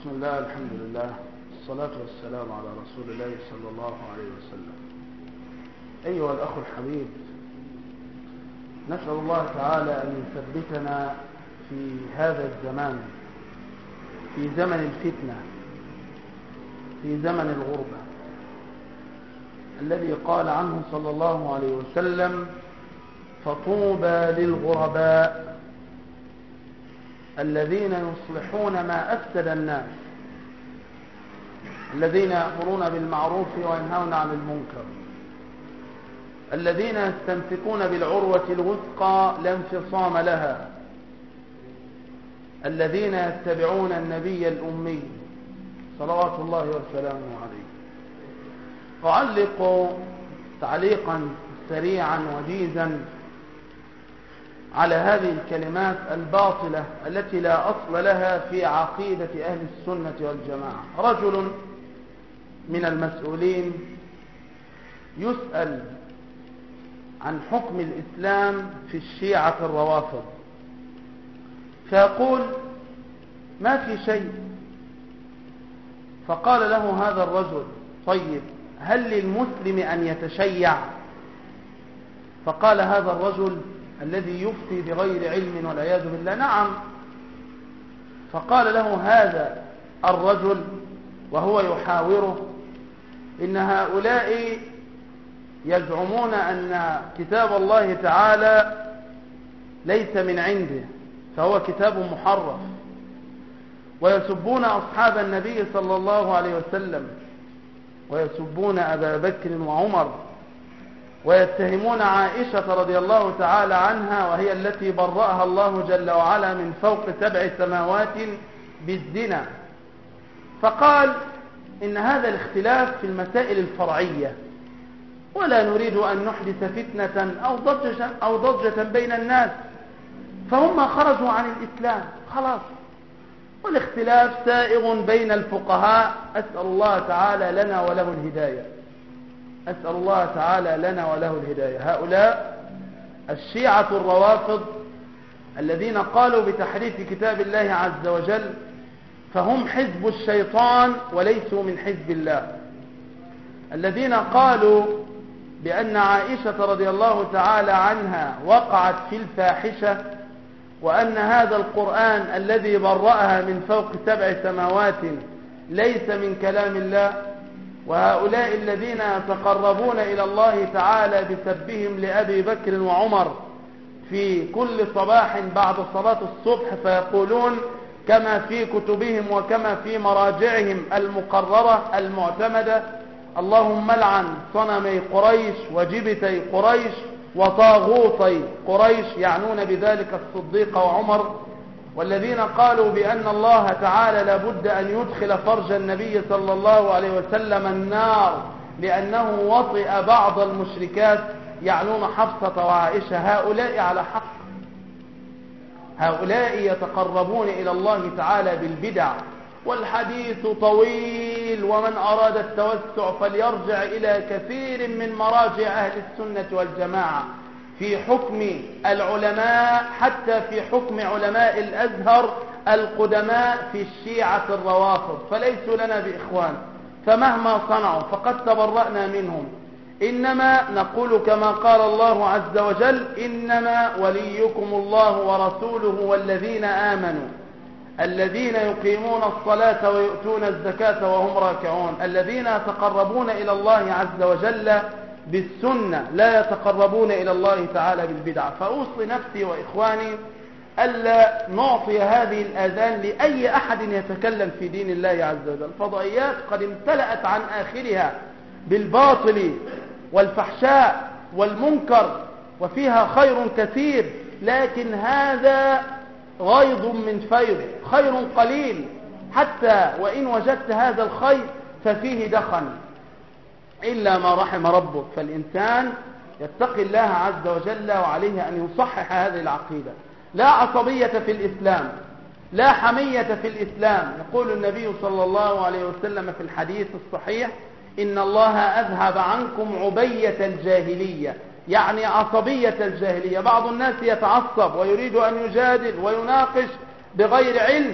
بسم الله، الحمد لله، الصلاة والسلام على رسول الله صلى الله عليه وسلم. أيها الأخ الحبيب، نسأل الله تعالى أن يثبتنا في هذا الزمان، في زمن الفتنة، في زمن الغربة الذي قال عنه صلى الله عليه وسلم: فطوبى للغرباء الذين يصلحون ما أفسد الناس، الذين يأمرون بالمعروف وينهون عن المنكر، الذين يستمسكون بالعروة الوثقى لا انفصام لها، الذين يتبعون النبي الأمي صلوات الله وسلامه عليه. أعلق تعليقا سريعا وجيزا على هذه الكلمات الباطلة التي لا أصل لها في عقيدة أهل السنة والجماعة. رجل من المسؤولين يسأل عن حكم الإسلام في الشيعة الروافض، فيقول: ما في شيء. فقال له هذا الرجل: طيب، هل للمسلم أن يتشيع؟ فقال هذا الرجل الذي يفتي بغير علم والعياذ بالله: نعم. فقال له هذا الرجل وهو يحاوره: إن هؤلاء يزعمون أن كتاب الله تعالى ليس من عنده، فهو كتاب محرف، ويسبون أصحاب النبي صلى الله عليه وسلم، ويسبون أبا بكر وعمر، ويتهمون عائشة رضي الله تعالى عنها وهي التي برأها الله جل وعلا من فوق 7 سماوات بالزنا. فقال: إن هذا الاختلاف في المسائل الفرعية، ولا نريد أن نحدث فتنة أو ضجة بين الناس، فهم خرجوا عن الإسلام خلاص، والاختلاف سائغ بين الفقهاء. أسأل الله تعالى لنا وله الهداية، أسأل الله تعالى لنا وله الهداية. هؤلاء الشيعة الروافض الذين قالوا بتحريف كتاب الله عز وجل، فهم حزب الشيطان وليسوا من حزب الله. الذين قالوا بأن عائشة رضي الله تعالى عنها وقعت في الفاحشة، وأن هذا القرآن الذي برأها من فوق 7 سماوات ليس من كلام الله. وهؤلاء الذين يتقربون إلى الله تعالى بسبهم لأبي بكر وعمر في كل صباح بعد صلاة الصبح، فيقولون كما في كتبهم وكما في مراجعهم المقررة المعتمدة: اللهم لعن صنمي قريش وجبتي قريش وطاغوتي قريش، يعنون بذلك الصديق وعمر. والذين قالوا بأن الله تعالى لابد أن يدخل فرج النبي صلى الله عليه وسلم النار لأنه وطئ بعض المشركات، يعنون حفصة وعائشة. هؤلاء على حق، هؤلاء يتقربون إلى الله تعالى بالبدع. والحديث طويل، ومن أراد التوسع فليرجع إلى كثير من مراجع أهل السنة والجماعة في حكم العلماء، حتى في حكم علماء الأزهر القدماء في الشيعة الروافض، فليسوا لنا بإخوان، فمهما صنعوا فقد تبرأنا منهم. إنما نقول كما قال الله عز وجل: إنما وليكم الله ورسوله والذين آمنوا الذين يقيمون الصلاة ويؤتون الزكاة وهم راكعون. الذين يتقربون إلى الله عز وجل بالسنة، لا يتقربون إلى الله تعالى بالبدعة. فأوصي نفسي وإخواني ألا نعطي هذه الآذان لأي أحد يتكلم في دين الله عز وجل. الفضائيات قد امتلأت عن آخرها بالباطل والفحشاء والمنكر، وفيها خير كثير، لكن هذا غيض من فيض، خير قليل، حتى وإن وجدت هذا الخير ففيه دخن إلا ما رحم ربك. فالإنسان يتقي الله عز وجل، وعليه أن يصحح هذه العقيدة. لا عصبية في الإسلام، لا حمية في الإسلام. يقول النبي صلى الله عليه وسلم في الحديث الصحيح: إن الله أذهب عنكم عبية الجاهلية، يعني عصبية الجاهلية. بعض الناس يتعصب ويريد أن يجادل ويناقش بغير علم،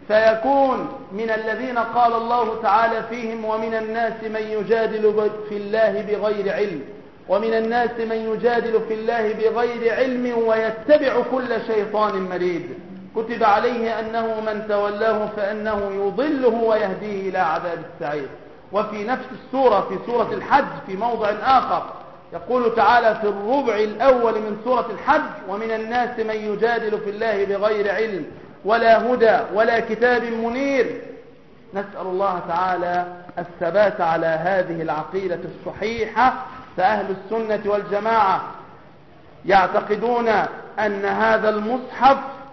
فيكون من الذين قال الله تعالى فيهم ومن الناس من يجادل في الله بغير علم، ومن الناس من يجادل في الله بغير علم ويتبع كل شيطان مريد، كتب عليه أنه من تولاه فأنه يضله ويهديه إلى عذاب السعير. وفي نفس السورة في سورة الحج في موضع آخر يقول تعالى في الربع الأول من سورة الحج ومن الناس من يجادل في الله بغير علم ولا هدى ولا كتاب منير. نسأل الله تعالى الثبات على هذه العقيدة الصحيحة. فأهل السنة والجماعة يعتقدون أن هذا المصحف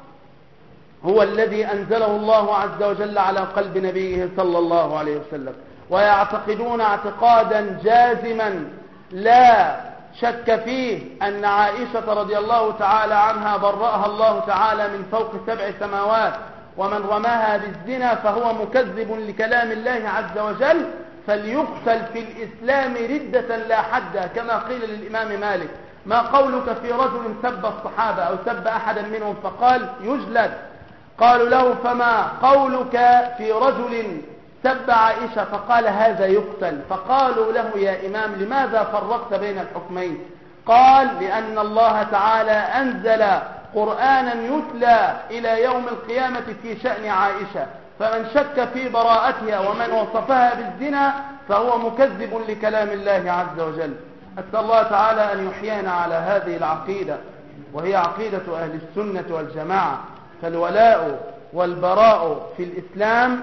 هو الذي أنزله الله عز وجل على قلب نبيه صلى الله عليه وسلم، ويعتقدون اعتقادا جازما لا شك فيه أن عائشة رضي الله تعالى عنها برأها الله تعالى من فوق 7 سماوات، ومن رماها بالزنا فهو مكذب لكلام الله عز وجل فليقتل في الإسلام ردة لا حد، كما قيل للإمام مالك: ما قولك في رجل سب الصحابة أو سب أحدا منهم فقال يجلد؟ قالوا له: فما قولك في رجل سب عائشة فقال هذا يقتل؟ فقالوا له: يا إمام لماذا فرقت بين الحكمين؟ قال: لأن الله تعالى أنزل قرآنا يتلى إلى يوم القيامة في شأن عائشة، فمن شك في براءتها ومن وصفها بالزنا فهو مكذب لكلام الله عز وجل. أسأل الله تعالى أن يحيينا على هذه العقيدة، وهي عقيدة أهل السنة والجماعة. فالولاء والبراء في الإسلام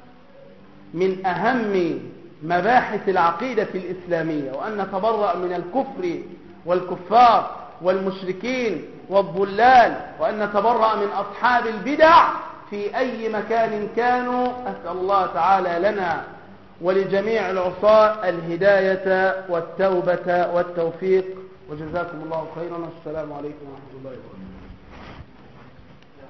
من أهم مباحث العقيدة الإسلامية، وأن نتبرأ من الكفر والكفار والمشركين والضلال، وأن نتبرأ من أصحاب البدع في أي مكان كانوا. أسأل الله تعالى لنا ولجميع العصاة الهداية والتوبة والتوفيق، وجزاكم الله خيرا. والسلام عليكم ورحمة الله وبركاته.